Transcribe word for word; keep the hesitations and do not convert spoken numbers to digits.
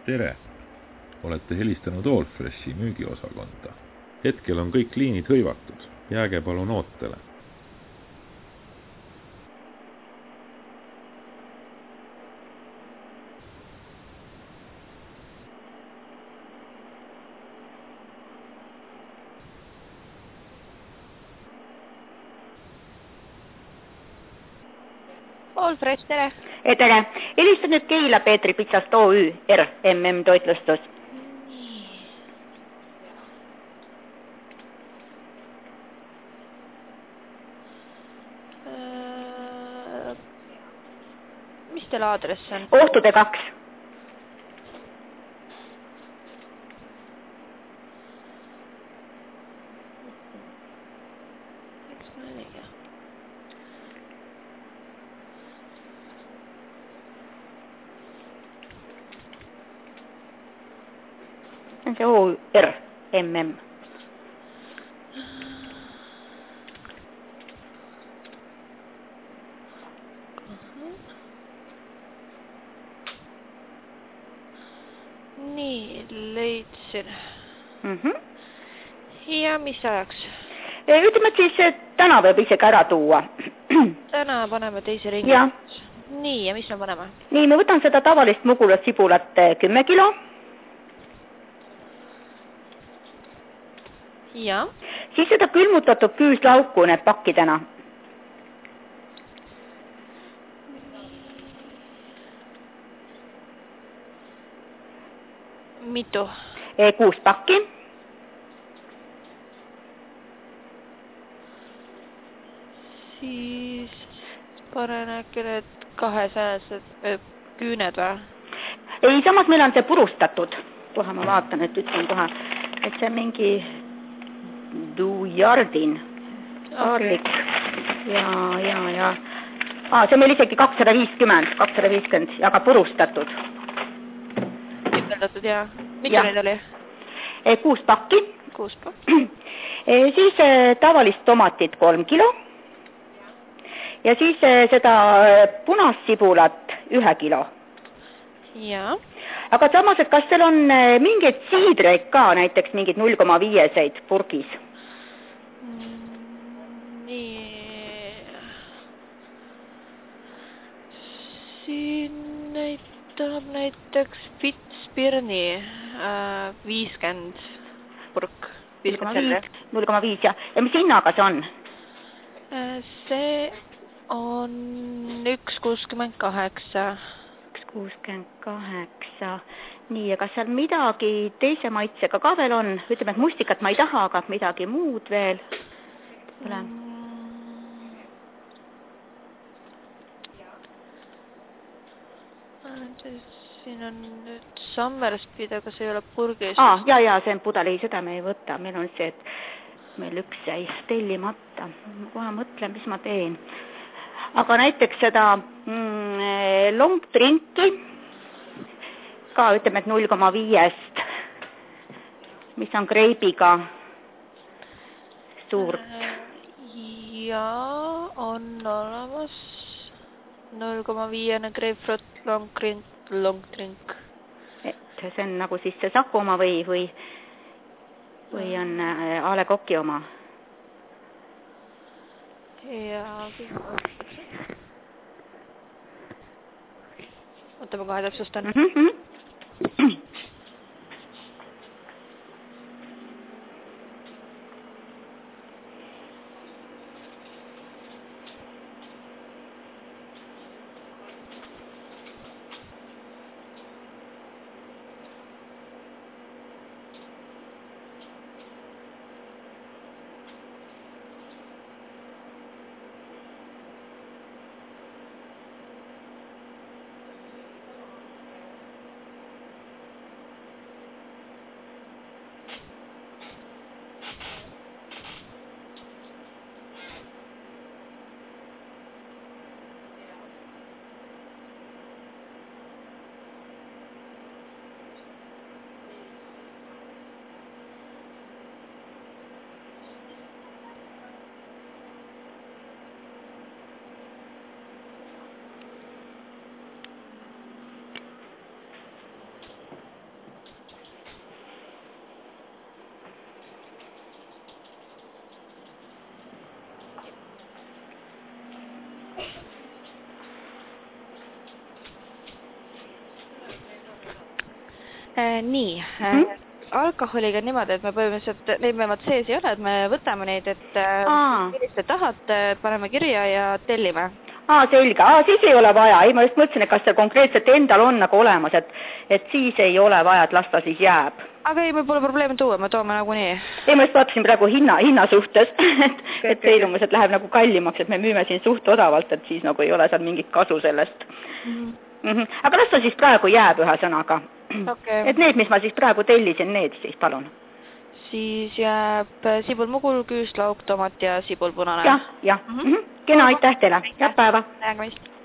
Tere! Olete helistanud Allfreshi müügiosakonda. Hetkel on kõik liinid hõivatud. Jääge palun ootele. Allfresh, tere! Tere! Helistan nüüd Keila Peetri Pitsast O Ü R M M toitlustus. Nii. Äh, mis teil aadress on? Ohtude kaks. Eks ma oligi. See O Ü R M M. Nii, leidsin. Mm -hmm. Ja mis ajaks? Ütleme, et siis täna võib isegi ära tuua. Täna paneme teise ringi. Ja. Nii, ja mis me paneme? Nii, ma võtan seda tavalist mugulat sibulat kümme kilo. Ja. Siis seda külmutatud küüslauku need pakkidena. Mitu? E, kuus pakki. Siis panen äkki need kahesajased küüned või? Ei, samas meil on see purustatud. Kohe ma vaatan, et ütlen kohe, et see mingi Dujardin. Garlic. Okay. Ja, ja, ja. Ah, see on meil isegi kakssada viiskümmend, kakssada viiskümmend, aga purustatud. Küpeldatud, jah. Mitu ja. Neid oli? E, kuus pakki. Kuus pakki. E, siis e, tavalist tomatit kolm kilo. Ja siis e, seda punast sibulat ühe kilo. Ja. Aga samas, et kas seal on e, mingeid siidreid ka, näiteks mingid null koma viis purgis? Mm, nii. Siin näitab näiteks Fitzbirni äh, viiskümmend purk. null koma viis, jah. Ja mis hinnaga see on? See on üks kuuskümmend kaheksa. üks kuuskümmend kaheksa. Nii, ja kas seal midagi teise maitsega ka veel on? Ütleme, et mustikat ma ei taha, aga midagi muud veel. Mm. Siin on nüüd Summerspeed, aga see ei ole purgis. Ah, ja, ja, see on pudeli, seda me ei võta. Meil on see, et meil üks jäi tellimata. Ma kohe mõtlen, mis ma teen. Aga näiteks seda mm, long drinki ka ütleme, et null koma viiest, mis on kreibiga suurt. Ja, on olemas null koma viis grapefruit long drink. Long drink. Et see on nagu siis see Saku oma või, või, või on A Le Coq'i oma? Ja, oota, ma kohe täpsustan. Mm -hmm. Äh, nii Mhm. äh, alkoholiga niimoodi, et me põhimõtteliselt, neid me vaat sees ei ole, et me võtame neid, et äh, Aa. millist te tahate, paneme kirja ja tellime. Aa, selge. Aa, siis ei ole vaja. Ei, ma just mõtlesin, et kas see konkreetselt endal on nagu olemas, et, et siis ei ole vaja, et las ta siis jääb. Aga ei, me pole probleemi tuua, me toome nagunii. Ei, ma just vaatasin praegu hinna, hinna suhtes, et, et see ilmus, et läheb nagu kallimaks, et me müüme siin suht odavalt, et siis nagu ei ole seal mingit kasu sellest. Mm -hmm. Mm-hmm. Aga las ta siis praegu jääb ühe sõnaga. Okay. Et need, mis ma siis praegu tellisin, need siis palun. Siis jääb sibulmugul, küüslauk, tomat ja sibul punane. Jah, jah. Mm-hmm. Kena, aitäh teile. Head päeva. Nägemist.